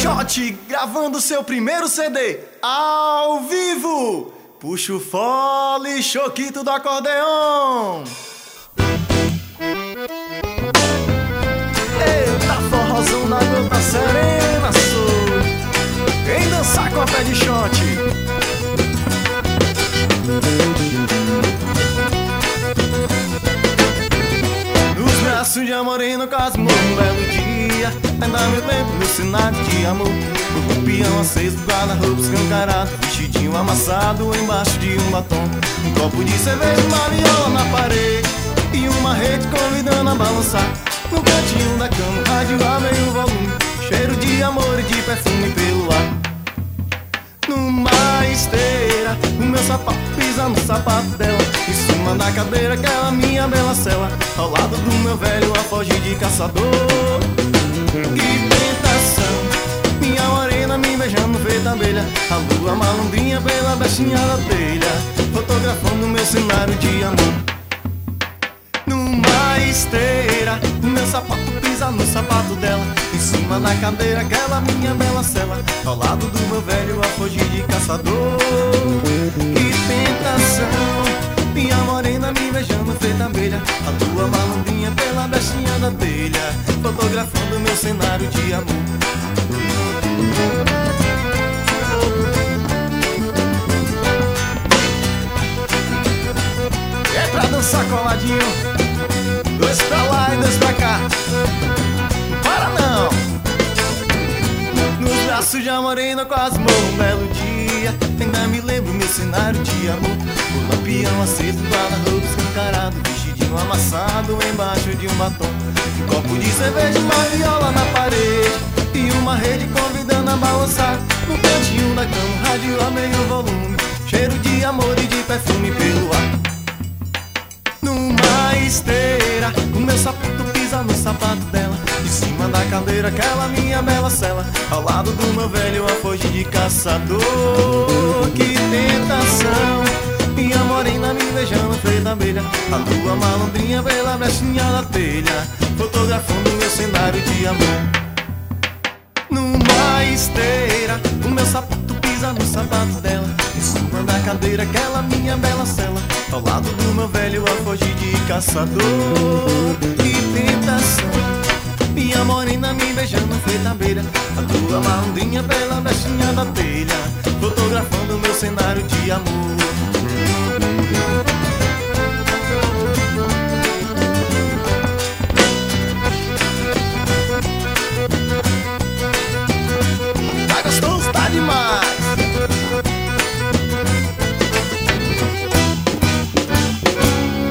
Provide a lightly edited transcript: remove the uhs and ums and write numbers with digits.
Shot gravando seu primeiro CD ao vivo. Puxa o fole, choquito do acordeon. Eita, forrozão na gota serena, sou quem dançar com a pé de shot. Nos braços de amorino cosmo, um belo dia, ainda me lembro meu cenário de amor. O lampião aceso, guarda-roupa escancarado, vestidinho amassado embaixo de um batom. Um copo de cerveja, uma viola na parede e uma rede convidando a balançar. No cantinho da cama, o rádio a meio volume, cheiro de amor e de perfume pelo ar. Numa esteira, o meu sapato pisa no sapato dela, em cima da cadeira, aquela minha bela cela, ao lado do meu velho alforje de caçador. Que tentação, minha morena me beijando feita abelha, a lua malandrinha pela bestinha da telha, fotografando meu cenário de amor. Numa esteira, o meu sapato pisa no sapato dela, em cima da cadeira, aquela minha bela cela, ao lado do meu velho alforje de caçador. Que tentação, minha morena me beijando feita abelha, a lua malandrinha pela bestinha da telha, fotografando meu cenário de amor. É pra dançar coladinho, dois pra lá e dois pra cá, não para não. Nos braços de amorena quase morro um belo dia, ainda me lembro meu cenário de amor. O lampião aceso, guarda-roupa escancarado, vestidinho amassado embaixo de um batom. Um copo de cerveja, uma viola na parede e uma rede convidando a balançar. No cantinho da cama, o rádio a meio volume, cheiro de amor e de perfume pelo ar. Numa esteira, o meu sapato pisa no sapato dela, em cima da cadeira, aquela minha bela cela, ao lado do meu velho alforje de caçador. Que tentação, minha morena me beijando feita abelha, a lua malandrinha pela bestinha da telha, fotografando meu cenário de amor. Numa esteira, o meu sapato pisa no sapato dela, em cima da cadeira, aquela minha bela cela, ao lado do meu velho alforje de caçador. Que tentação, minha morena me beijando feita abelha, a lua malandrinha pela bestinha da telha, fotografando meu cenário de amor. Tá gostoso?